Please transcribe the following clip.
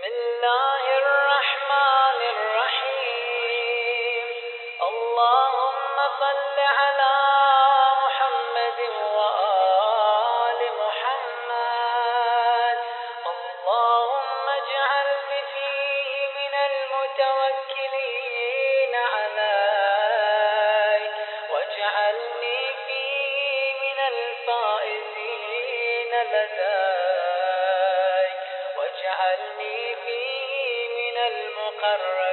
الله الرحمن الرحيم. اللهم صل على محمد وآل محمد. اللهم اجعلني فيه من المتوكلين عليك، واجعلني فيه من الفائزين لديك، واجعلني فيه من المقربين